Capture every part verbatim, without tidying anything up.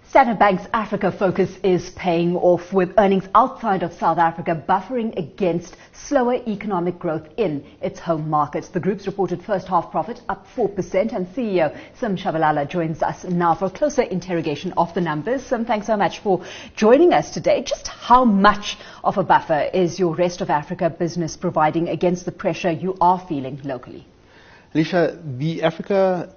Standard Bank's Africa focus is paying off, with earnings outside of South Africa buffering against slower economic growth in its home market. The group's reported first half profit up four percent, and C E O Sim Tshabalala joins us now for a closer interrogation of the numbers. Sim, thanks so much for joining us today. Just how much of a buffer is your rest of Africa business providing against the pressure you are feeling locally? Alicia, the Africa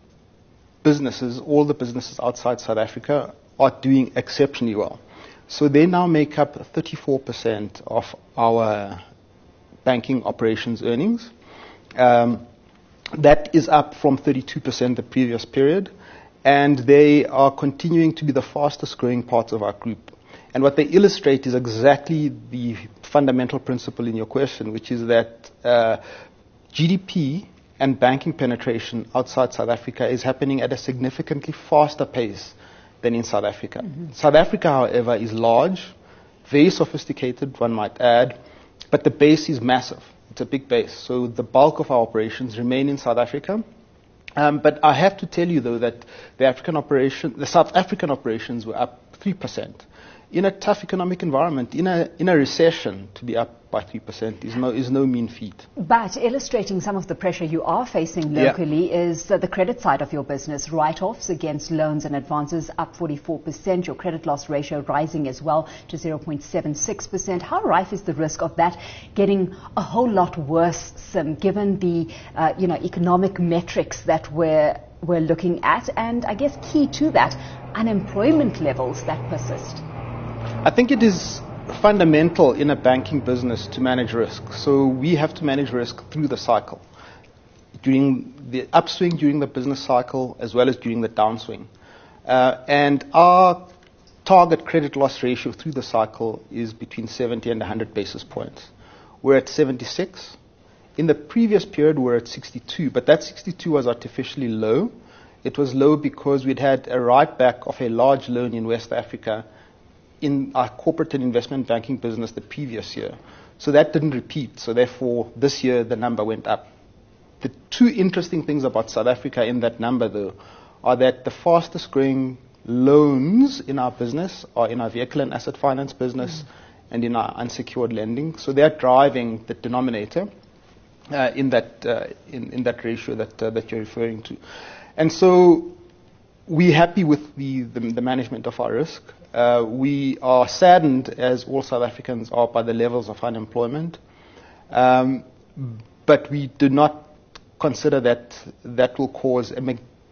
businesses, all the businesses outside South Africa, are doing exceptionally well. So they now make up thirty-four percent of our banking operations earnings. Um, that is up from thirty-two percent the previous period, and they are continuing to be the fastest growing parts of our group. And what they illustrate is exactly the fundamental principle in your question, which is that uh, G D P and banking penetration outside South Africa is happening at a significantly faster pace than in South Africa. Mm-hmm. South Africa, however, is large, very sophisticated, one might add, but the base is massive. It's a big base. So the bulk of our operations remain in South Africa. Um, but I have to tell you, though, that the African operation, the South African operations were up three percent. In a tough economic environment, in a in a recession, to be up by three percent is no is no mean feat. But illustrating some of the pressure you are facing locally yeah. is uh, the credit side of your business. Write-offs against loans and advances up forty-four percent. Your credit loss ratio rising as well to zero point seven six percent. How rife is the risk of that getting a whole lot worse, Sim, given the uh, you know economic metrics that we're we're looking at, and I guess key to that, unemployment levels that persist? I think it is fundamental in a banking business to manage risk. So we have to manage risk through the cycle, during the upswing, during the business cycle, as well as during the downswing. Uh, and our target credit loss ratio through the cycle is between seventy and one hundred basis points. We're at seventy-six. In the previous period, we're at sixty-two, but that sixty-two was artificially low. It was low because we'd had a write-back of a large loan in West Africa in our corporate and investment banking business the previous year. So that didn't repeat. So therefore, this year, the number went up. The two interesting things about South Africa in that number, though, are that the fastest growing loans in our business are in our vehicle and asset finance business mm. and in our unsecured lending. So they're driving the denominator uh, in that uh, in, in that ratio that uh, that you're referring to. And so we're happy with the, the, the management of our risk. Uh, we are saddened, as all South Africans are, by the levels of unemployment. Um, but we do not consider that that will cause a,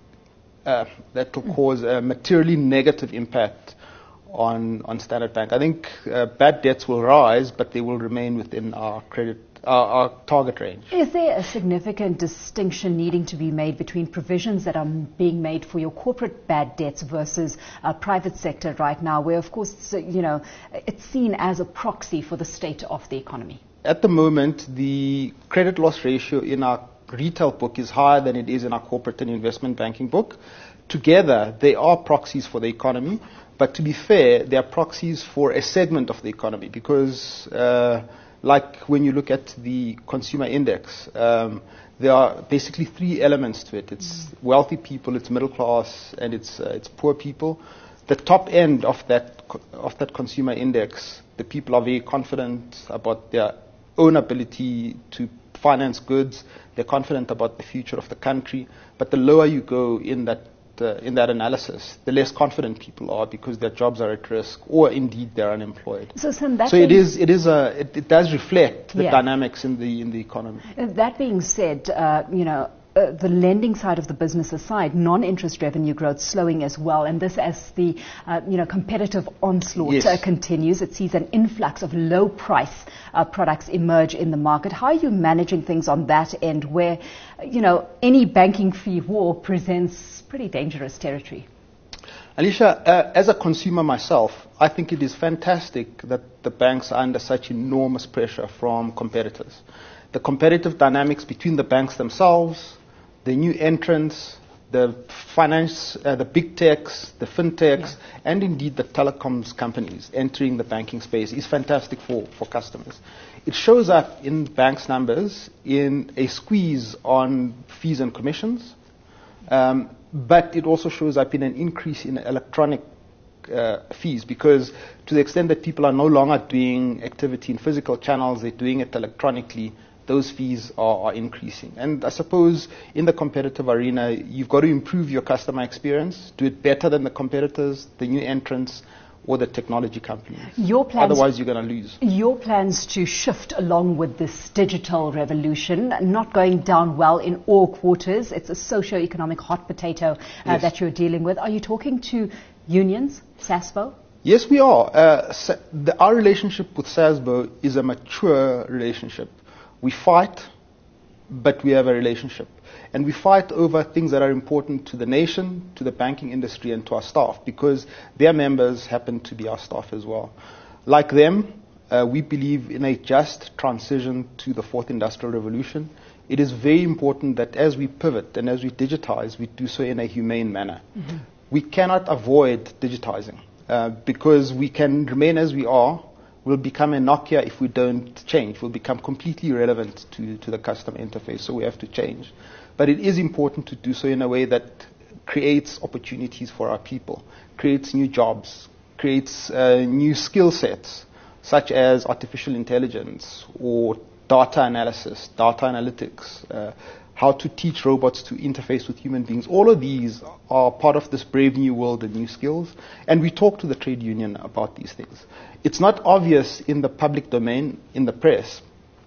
uh, that will cause a materially negative impact on, on Standard Bank. I think uh, bad debts will rise, but they will remain within our credit Our, our target range. Is there a significant distinction needing to be made between provisions that are being made for your corporate bad debts versus uh, private sector right now, where, of course, you know, it's seen as a proxy for the state of the economy? At the moment, the credit loss ratio in our retail book is higher than it is in our corporate and investment banking book. Together, they are proxies for the economy, but to be fair, they are proxies for a segment of the economy because uh, like when you look at the consumer index, um, there are basically three elements to it. It's wealthy people, it's middle class, and it's uh, it's poor people. The top end of that of that consumer index, the people are very confident about their own ability to finance goods. They're confident about the future of the country. But the lower you go in that Uh, in that analysis, the less confident people are because their jobs are at risk, or indeed they're unemployed. So, Sim, that so it is, it is a, it, it does reflect the yeah. dynamics in the in the economy. That being said, uh, you know, uh, the lending side of the business aside, non-interest revenue growth slowing as well, and this as the uh, you know competitive onslaught yes. uh, continues. It sees an influx of low-price uh, products emerge in the market. How are you managing things on that end, where you know any banking fee war presents pretty dangerous territory? Alicia, uh, as a consumer myself, I think it is fantastic that the banks are under such enormous pressure from competitors. The competitive dynamics between the banks themselves, the new entrants, the finance, uh, the big techs, the fintechs, yeah. and indeed the telecoms companies entering the banking space is fantastic for, for customers. It shows up in banks' numbers in a squeeze on fees and commissions, um, but it also shows up in an increase in electronic uh, fees, because to the extent that people are no longer doing activity in physical channels, they're doing it electronically, those fees are, are increasing. And I suppose in the competitive arena, you've got to improve your customer experience, do it better than the competitors, the new entrants, or the technology companies. Your plans, Otherwise, you're going to lose. Your plans to shift along with this digital revolution, not going down well in all quarters. It's a socio-economic hot potato uh, yes. that you're dealing with. Are you talking to unions, SASBO? Yes, we are. Uh, the, our relationship with SASBO is a mature relationship. We fight, but we have a relationship. And we fight over things that are important to the nation, to the banking industry, and to our staff, because their members happen to be our staff as well. Like them, uh, we believe in a just transition to the fourth industrial revolution. It is very important that as we pivot and as we digitize, we do so in a humane manner. Mm-hmm. We cannot avoid digitizing, uh, because we can remain as we are. We'll become a Nokia if we don't change. We'll become completely irrelevant to, to the customer interface, so we have to change. But it is important to do so in a way that creates opportunities for our people, creates new jobs, creates uh, new skill sets, such as artificial intelligence or data analysis, data analytics, uh, how to teach robots to interface with human beings. All of these are part of this brave new world and new skills. And we talk to the trade union about these things. It's not obvious in the public domain, in the press,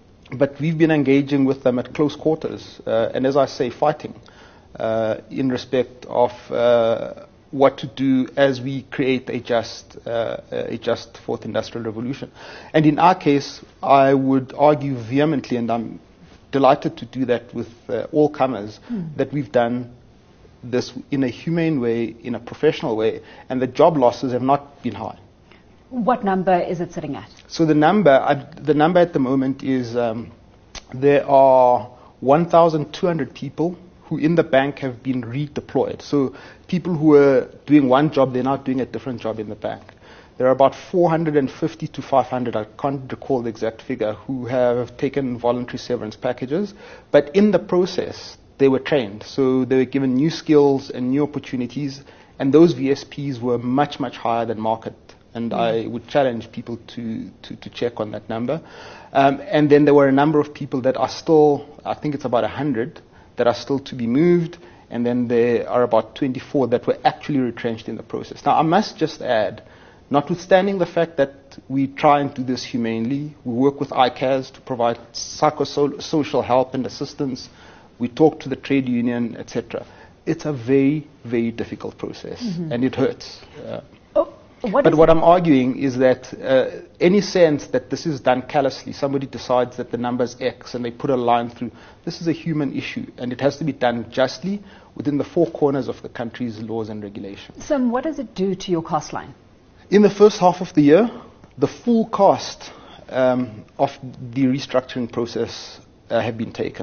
but we've been engaging with them at close quarters, uh, and as I say, fighting uh, in respect of uh, what to do as we create a just, uh, a just fourth industrial revolution. And in our case, I would argue vehemently, and I'm delighted to do that with uh, all comers, mm. that we've done this in a humane way, in a professional way, and the job losses have not been high. What number is it sitting at? So the number, uh, the number at the moment is um, there are one thousand two hundred people who in the bank have been redeployed. So people who were doing one job, they're now doing a different job in the bank. There are about four hundred fifty to five hundred, I can't recall the exact figure, who have taken voluntary severance packages. But in the process, they were trained. So they were given new skills and new opportunities. And those V S Ps were much, much higher than market. And mm. I would challenge people to, to, to check on that number. Um, and then there were a number of people that are still, I think it's about one hundred, that are still to be moved. And then there are about twenty-four that were actually retrenched in the process. Now, I must just add, notwithstanding the fact that we try and do this humanely, we work with I C A S to provide psychosocial help and assistance, we talk to the trade union, et cetera. It's a very, very difficult process, mm-hmm. and it hurts. Uh, oh, what but what I'm arguing is that uh, any sense that this is done callously, somebody decides that the number is X and they put a line through, this is a human issue, and it has to be done justly within the four corners of the country's laws and regulations. So what does it do to your cost line? In the first half of the year, the full cost um, of the restructuring process uh, have been taken.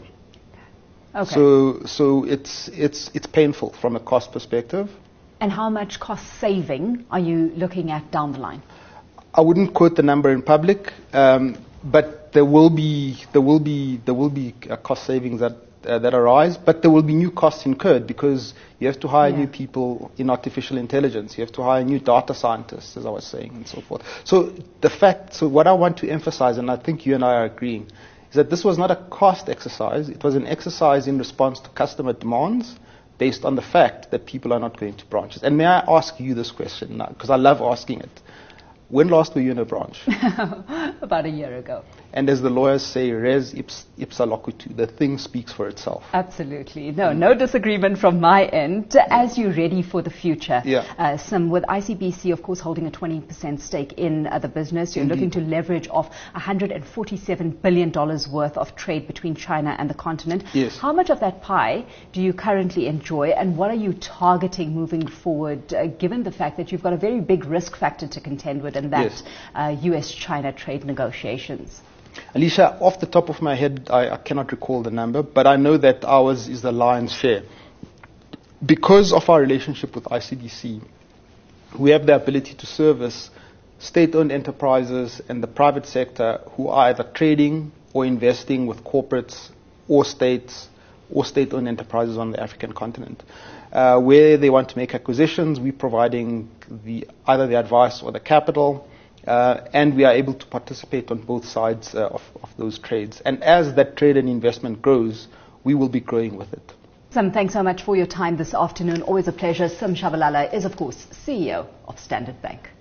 Okay. So, so it's it's it's painful from a cost perspective. And how much cost saving are you looking at down the line? I wouldn't quote the number in public, um, but there will be there will be there will be uh, cost savings that. Uh, that arise, but there will be new costs incurred because you have to hire yeah. new people in artificial intelligence, you have to hire new data scientists, as I was saying, and so forth. So the fact, so what I want to emphasize, and I think you and I are agreeing, is that this was not a cost exercise, it was an exercise in response to customer demands based on the fact that people are not going to branches. And may I ask you this question now, because I love asking it. When last were you in a branch? About a year ago. And as the lawyers say, res ips, ipsa loquitur, the thing speaks for itself. Absolutely. No, no disagreement from my end. As you're ready for the future, yeah. uh, some with I C B C, of course, holding a twenty percent stake in uh, the business, you're Indeed. looking to leverage off one hundred forty-seven billion dollars worth of trade between China and the continent. Yes. How much of that pie do you currently enjoy, and what are you targeting moving forward, uh, given the fact that you've got a very big risk factor to contend with, and that yes. uh, U S China trade negotiations? Alicia, off the top of my head, I, I cannot recall the number, but I know that ours is the lion's share. Because of our relationship with I C B C, we have the ability to service state-owned enterprises and the private sector who are either trading or investing with corporates or states or state-owned enterprises on the African continent. Uh, where they want to make acquisitions, we're providing the, either the advice or the capital, uh, and we are able to participate on both sides uh, of, of those trades. And as that trade and investment grows, we will be growing with it. Sim, thanks so much for your time this afternoon. Always a pleasure. Sim Tshabalala is, of course, C E O of Standard Bank.